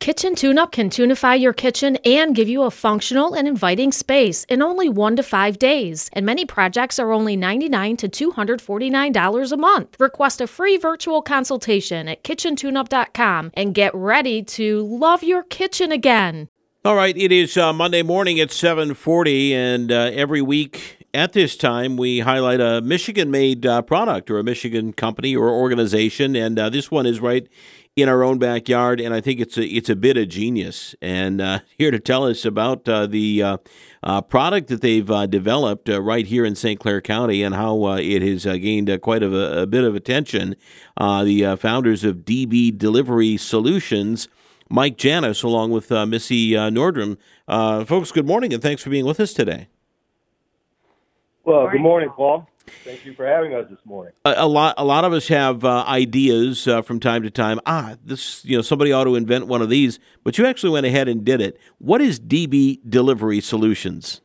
Kitchen TuneUp can tunify your kitchen and give you a functional and inviting space in only 1 to 5 days. And many projects are only $99 to $249 a month. Request a free virtual consultation at kitchentuneup.com and get ready to love your kitchen again. All right, it is Monday morning at 7:40, and every week at this time we highlight a Michigan-made product or a Michigan company or organization, and this one is right in our own backyard, and I think it's a bit of genius. And here to tell us about the product that they've developed right here in St. Clair County and how it has gained quite a bit of attention, the founders of DB Delivery Solutions, Mike Janis, along with Missy Nordrum. Folks, good morning, and thanks for being with us today. Well, good morning, Paul. Thank you for having us this morning. A lot of us have ideas from time to time. Somebody ought to invent one of these, but you actually went ahead and did it. What is DB Delivery Solutions?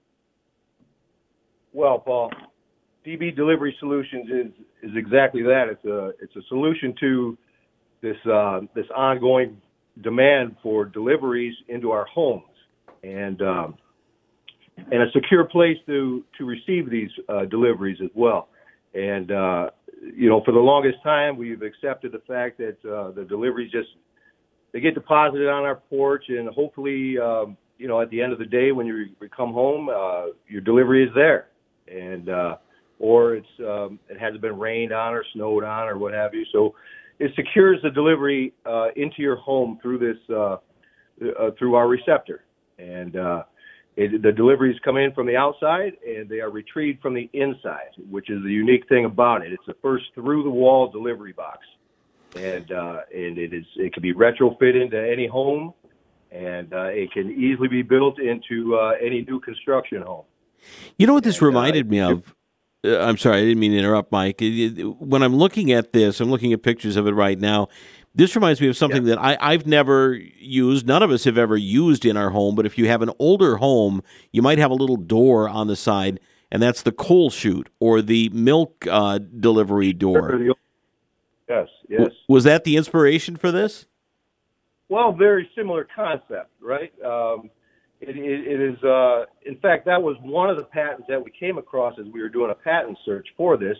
Well, Paul, DB Delivery Solutions is exactly that. It's a solution to this ongoing demand for deliveries into our homes, and a secure place to receive these deliveries as well. And for the longest time, we've accepted the fact that the deliveries they get deposited on our porch, and hopefully, at the end of the day when you come home, your delivery is there, and or it hasn't been rained on or snowed on or what have you. So it secures the delivery into your home through this through our receptor, and the deliveries come in from the outside and they are retrieved from the inside, which is the unique thing about it. It's the first through-the-wall delivery box, and it can be retrofitted into any home, and it can easily be built into any new construction home. You know what this reminded me of? I'm sorry, I didn't mean to interrupt, Mike. When I'm looking at this, I'm looking at pictures of it right now. This reminds me of something that I've never used. None of us have ever used in our home, but if you have an older home, you might have a little door on the side, and that's the coal chute or the milk delivery door. Yes. Was that the inspiration for this? Well, very similar concept, right? It is, in fact, that was one of the patents that we came across as we were doing a patent search for this.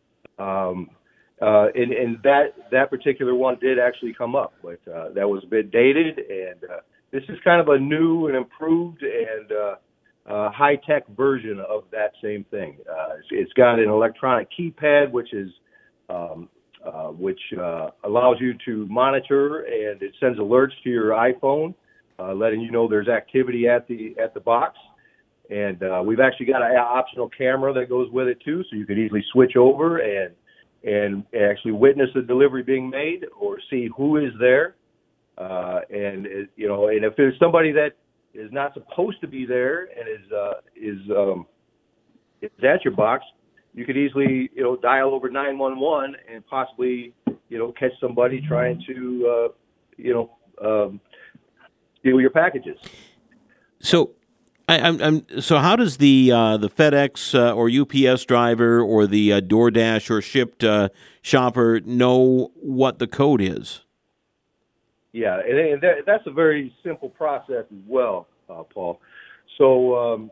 And that particular one did actually come up, but that was a bit dated, and this is kind of a new and improved and high-tech version of that same thing. It's got an electronic keypad, which allows you to monitor, and it sends alerts to your iPhone, letting you know there's activity at the box. And we've actually got an optional camera that goes with it too, so you can easily switch over and actually witness the delivery being made or see who is there. And if there's somebody that is not supposed to be there and is at your box, you could easily dial over 911 and possibly catch somebody trying to steal your packages. So. So how does the FedEx or UPS driver or the DoorDash or Shipt shopper know what the code is? Yeah, and that's a very simple process as well, Paul. So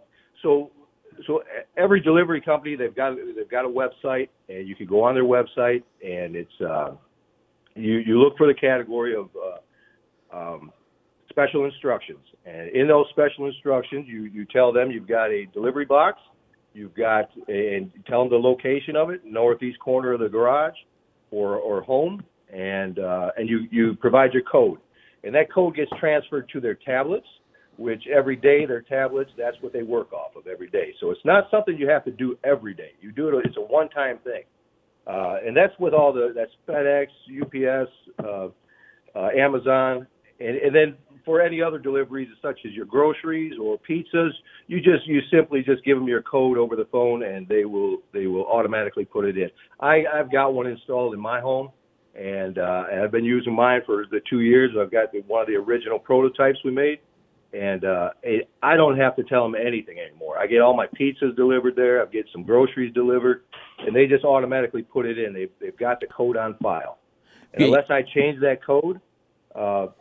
every delivery company, they've got a website, and you can go on their website, and it's you look for the category of special instructions. And in those special instructions, you tell them you've got a delivery box, and tell them the location of it, northeast corner of the garage or home, and you provide your code. And that code gets transferred to their tablets, which every day their tablets, that's what they work off of every day. So it's not something you have to do every day. You do it, it's a one-time thing. And that's with that's FedEx, UPS, Amazon, and then for any other deliveries such as your groceries or pizzas, you simply just give them your code over the phone, and they will automatically put it in. I've got one installed in my home, and I've been using mine for the 2 years. I've got one of the original prototypes we made, and I don't have to tell them anything anymore. I get all my pizzas delivered there. I get some groceries delivered, and they just automatically put it in. They've got the code on file. And unless I change that code,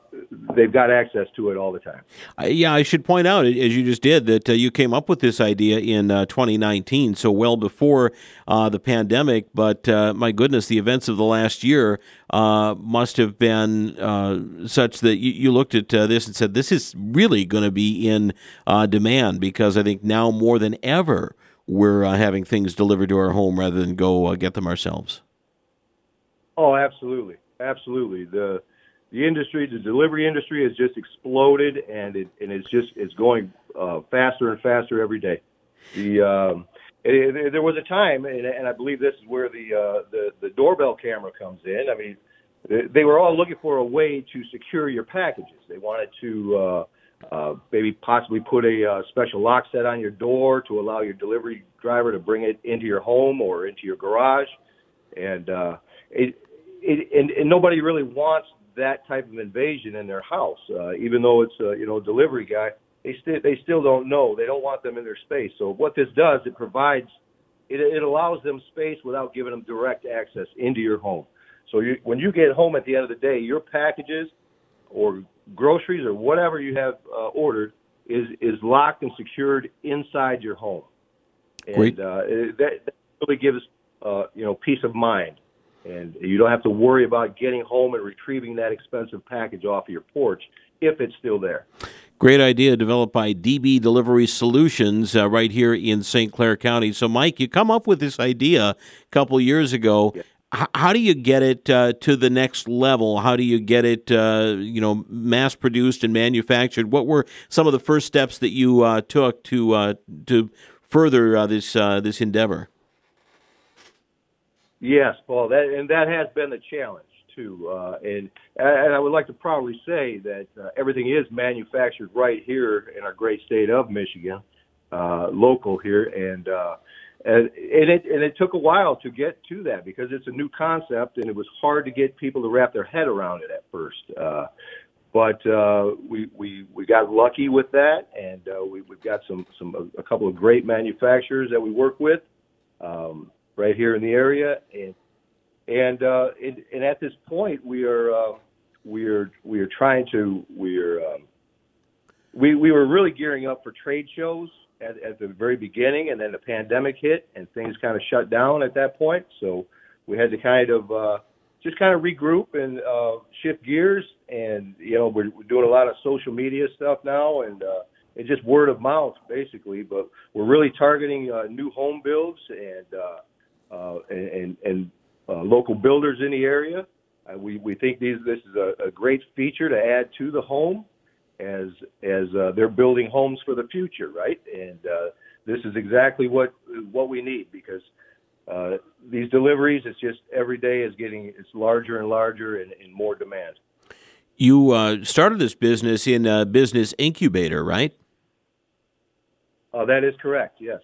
they've got access to it all the time. Yeah, I should point out, as you just did, that you came up with this idea in 2019, so well before the pandemic. But my goodness, the events of the last year must have been such that you looked at this and said, this is really going to be in demand, because I think now more than ever we're having things delivered to our home rather than go get them ourselves. Oh, absolutely. Absolutely. The industry, the delivery industry has just exploded, and it's going faster and faster every day. There was a time, and I believe this is where the doorbell camera comes in. I mean, they were all looking for a way to secure your packages. They wanted to maybe possibly put a special lock set on your door to allow your delivery driver to bring it into your home or into your garage, and nobody really wants that type of invasion in their house. Even though it's a delivery guy, they still don't know. They don't want them in their space. So what this does, it allows them space without giving them direct access into your home. So when you get home at the end of the day, your packages or groceries or whatever you have ordered is locked and secured inside your home. And Great. That really gives peace of mind. And you don't have to worry about getting home and retrieving that expensive package off of your porch if it's still there. Great idea developed by DB Delivery Solutions right here in St. Clair County. So, Mike, you come up with this idea a couple years ago. Yeah. How do you get it to the next level? How do you get it, mass-produced and manufactured? What were some of the first steps that you took to further this endeavor? Yes, Paul, that has been the challenge too, and I would like to proudly say that everything is manufactured right here in our great state of Michigan, local here, and it took a while to get to that because it's a new concept and it was hard to get people to wrap their head around it at first. But we got lucky with that, and we've got a couple of great manufacturers that we work with. Right here in the area, and at this point we were really gearing up for trade shows at the very beginning, and then the pandemic hit and things kind of shut down at that point. So we had to kind of regroup and shift gears, and we're doing a lot of social media stuff now, and it's just word of mouth basically. But we're really targeting new home builds and local builders in the area. We think this is a great feature to add to the home as they're building homes for the future, right? And this is exactly what we need because these deliveries, it's just every day it's larger and larger and in more demand. You started this business in a business incubator, right? That is correct, yes.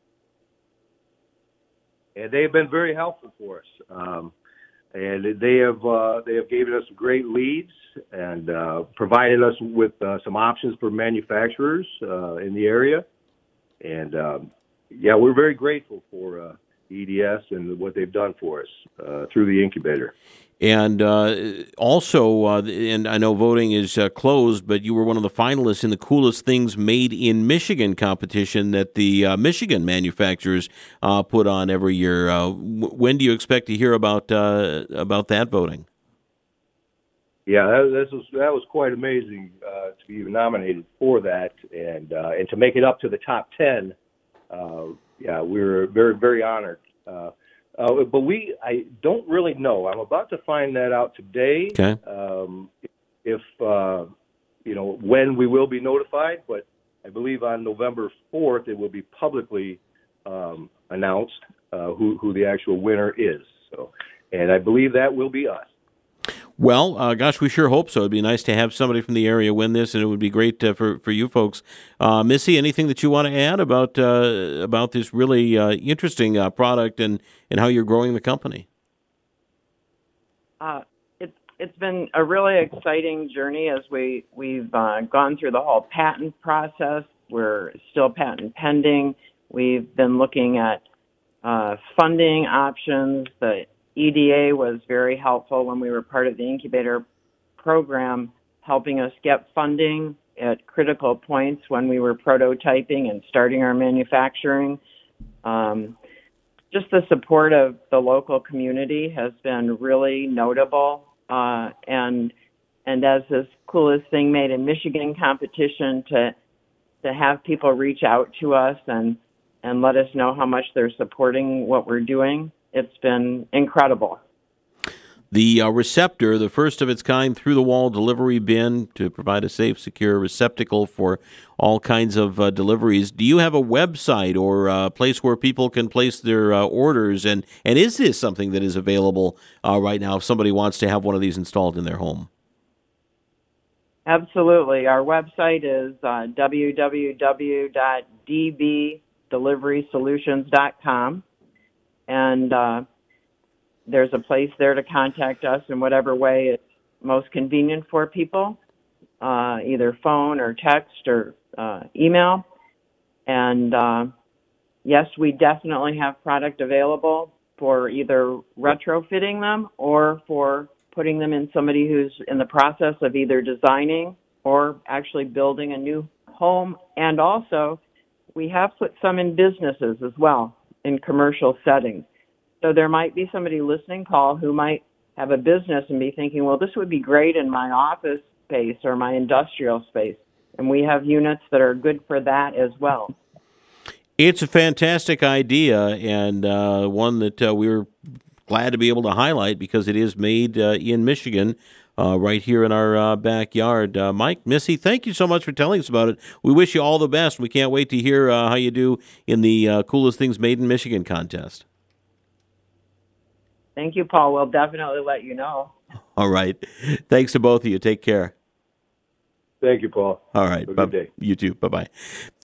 And they have been very helpful for us, and they have given us great leads and provided us with some options for manufacturers in the area. And we're very grateful for EDS and what they've done for us through the incubator. And also, and I know voting is closed, but you were one of the finalists in the Coolest Things Made in Michigan competition that the Michigan manufacturers put on every year. When do you expect to hear about that voting? Yeah, that was quite amazing to be nominated for that, and to make it up to the top 10. We were very, very honored. But I don't really know. I'm about to find that out today. Okay. If when we will be notified, but I believe on November 4th it will be publicly announced who the actual winner is. So, and I believe that will be us. Well, we sure hope so. It'd be nice to have somebody from the area win this, and it would be great for you folks. Missy, anything that you want to add about this really interesting product and how you're growing the company? It's been a really exciting journey as we've gone through the whole patent process. We're still patent pending. We've been looking at funding options. The EDA was very helpful when we were part of the incubator program helping us get funding at critical points when we were prototyping and starting our manufacturing. Just the support of the local community has been really notable. And as this Coolest Thing Made in Michigan competition, to have people reach out to us and let us know how much they're supporting what we're doing, it's been incredible. The Receptor, the first of its kind through-the-wall delivery bin to provide a safe, secure receptacle for all kinds of deliveries. Do you have a website or a place where people can place their orders? And is this something that is available right now if somebody wants to have one of these installed in their home? Absolutely. Our website is www.dbdeliverysolutions.com. And there's a place there to contact us in whatever way it's most convenient for people, either phone or text or email. And yes, we definitely have product available for either retrofitting them or for putting them in somebody who's in the process of either designing or actually building a new home. And also, we have put some in businesses as well, in commercial settings. So there might be somebody listening, Paul, who might have a business and be thinking, well, this would be great in my office space or my industrial space. And we have units that are good for that as well. It's a fantastic idea, and one that we're glad to be able to highlight because it is made in Michigan, right here in our backyard. Mike, Missy, thank you so much for telling us about it. We wish you all the best. We can't wait to hear how you do in the Coolest Things Made in Michigan contest. Thank you, Paul. We'll definitely let you know. All right. Thanks to both of you. Take care. Thank you, Paul. All right. Have a good day. You too. Bye-bye.